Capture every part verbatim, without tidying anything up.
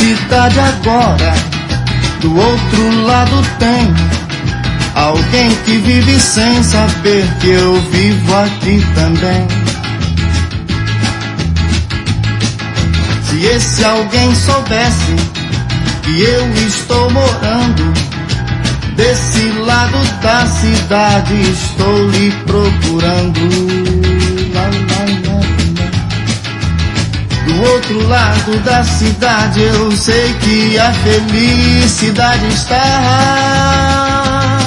cidade agora, do outro lado tem alguém que vive sem saber que eu vivo aqui também. Se esse alguém soubesse que eu estou morando desse lado da cidade, estou lhe procurando. Do outro lado da cidade eu sei que a felicidade está.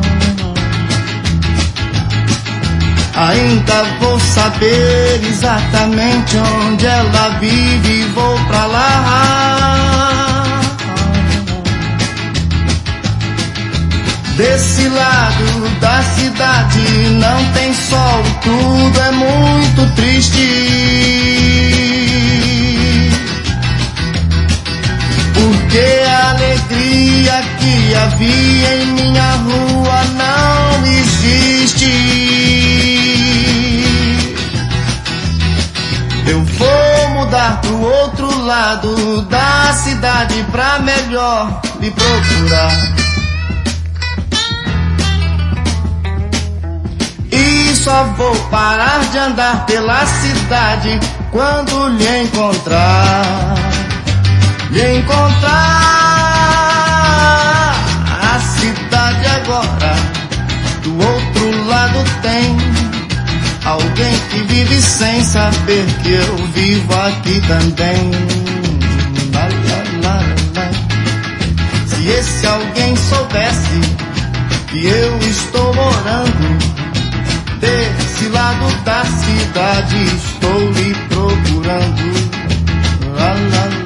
Ainda vou saber exatamente onde ela vive e vou pra lá. Desse lado da cidade não tem sol, tudo é muito triste. Porque a alegria que havia em minha rua não existe. Eu vou mudar pro outro lado da cidade pra melhor me procurar. E só vou parar de andar pela cidade quando lhe encontrar. Lhe encontrar. A cidade agora, do outro lado tem alguém que vive sem saber que eu vivo aqui também. Lá, lá, lá, lá. Se esse alguém soubesse que eu estou morando desse lado da cidade, estou lhe procurando. Lá, lá, lá.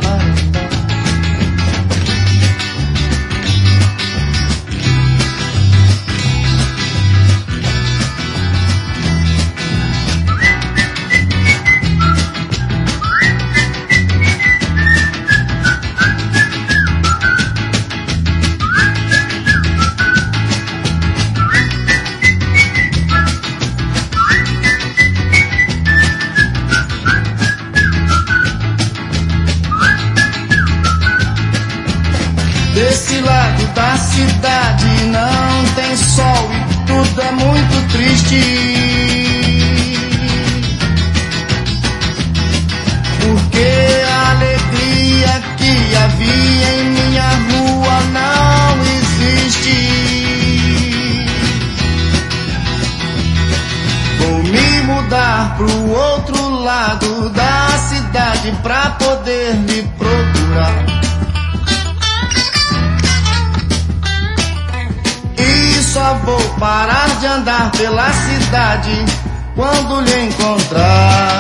Desse lado da cidade não tem sol e tudo é muito triste. Porque a alegria que havia em minha rua não existe. Vou me mudar pro outro lado da cidade pra poder me procurar. Só vou parar de andar pela cidade quando lhe encontrar.